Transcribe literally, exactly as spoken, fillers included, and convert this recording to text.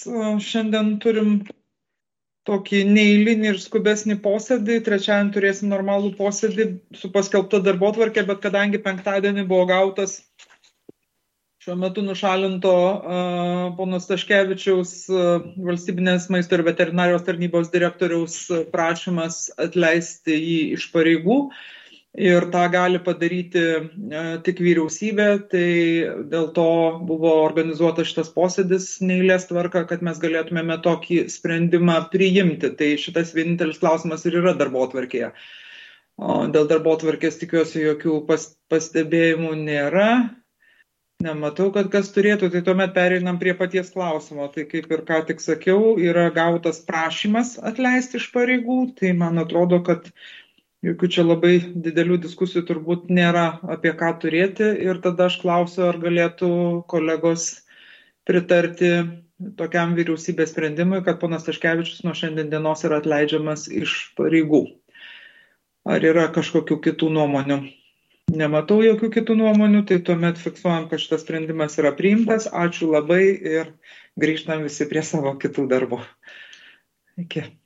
Šiandien turim tokį neeilinį ir skubesnį posėdį. Trečiadienį turėsim normalų posėdį su paskelbta darbotvarkė, bet kadangi penktadienį buvo gautas šiuo metu nušalinto uh, pono Staškevičiaus uh, valstybinės maisto ir veterinarijos tarnybos direktoriaus prašymas atleisti jį iš pareigų. Ir tą gali padaryti uh, tik vyriausybė, tai dėl to buvo organizuotas šitas posėdis neeilės tvarka, kad mes galėtumėme tokį sprendimą priimti. Tai šitas vienintelis klausimas ir yra darbotvarkėje. O dėl darbotvarkės tikiuosi jokių pas, pastebėjimų nėra. Nematau, kad kas turėtų, tai tuomet pereinam prie paties klausimo. Tai kaip ir ką tik sakiau, yra gautas prašymas atleisti iš pareigų, tai man atrodo, kad jokių čia labai didelių diskusijų turbūt nėra apie ką turėti. Ir tada aš klausiu, ar galėtų kolegos pritarti tokiam vyriausybės sprendimui, kad ponas Staškevičius nuo šiandien dienos yra atleidžiamas iš pareigų. Ar yra kažkokių kitų nuomonių? Nematau jokių kitų nuomonių, tai tuomet fiksuojam, kad šitas sprendimas yra priimtas. Ačiū labai ir grįžtam visi prie savo kitų darbų. Iki.